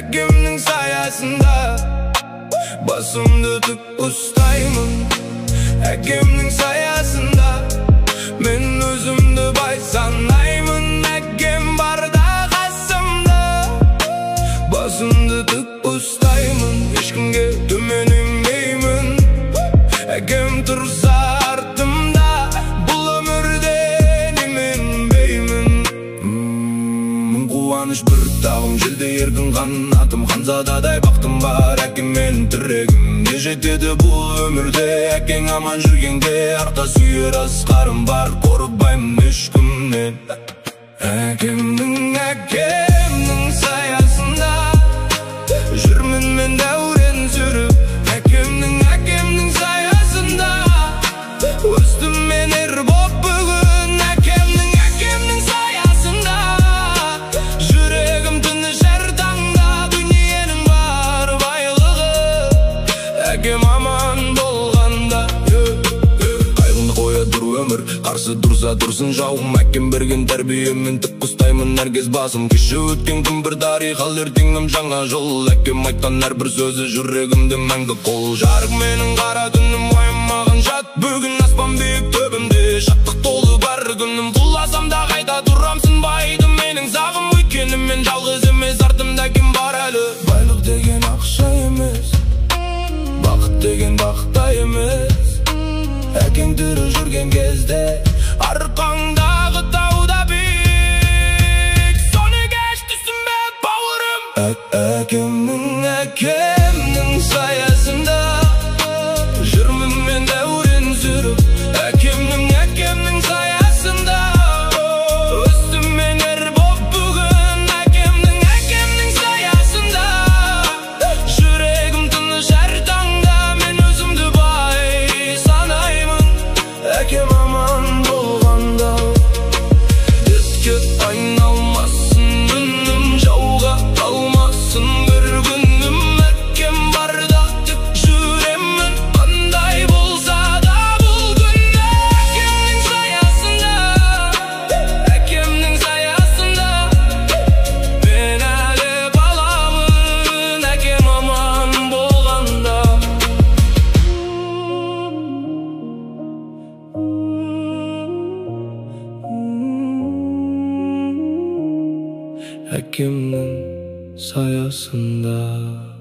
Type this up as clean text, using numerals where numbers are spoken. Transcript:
әкемнің саясында басымды тік ұстаймын. Әкемнің саясында мен өзімді бай санаймын. Әкем барда қасымда басымды тік ұстаймын. Ешкімге төмен емеймін. Әкем тұрса артымда бұл өмірде неменбеймін. Қуаныш бір тағым желде еркін қанатым, ханзададай бақтым бар. Әкем менің тірегімде жетеді бұл өмірде. Әкең аман жүргенде арта сүйер асқарым бар. Қорықпаймын ешкімнен. Әкемнің саясында жүрмін мен дәурен сүріп. Әкемнің саясында өстім мен ер боп бүгін. Әкемнің саясында жүрегім тыныш әр таңда. Дүниенің бар байлығы әкем аман болғанда. Қайғыңды қоя тұр өмір, қарсы тұрса тұрсын жауым. Әкем берген тәрбиемен тік ұстаймын әр кез басым. Кеше өткен күн бір тарих, ал ертеңім жаңа жол. Әкем айтқан әрбір сөзі жүрегімде мәңгі қол. Жарық менің қара түнім, уайыммаған жат. Бүгін аспан биік төбімде, шаттық толы бар күнім. Құласам да қайта тұрам, сынбайды менің сағым. Өйткені мен жалғыз емес, артымда кім бар әлі. Байлық деген ақша емес, бақыт деген бақытта емес. Әкең тірі жүрген кезде арқаңдағы тауда биік. Соны кеш түсінбе бауырым. Әкемнің саясында жүрмін мен дәурен сүріп. Әкемнің саясында өстім мен ер боп бүгін. Әкемнің саясында жүрегім тыныш әр таңда. Мен өзімді бай санаймын. Әкем аман болғанда. Дертке айналмасын үнім, жауға қалмасын бір күнім. Әкем барда тік жүремін, қандай болса да бұл күн. Әкемнің саясында мен әлі баламын. Әкем аман болғанда. Әкемнің саясында.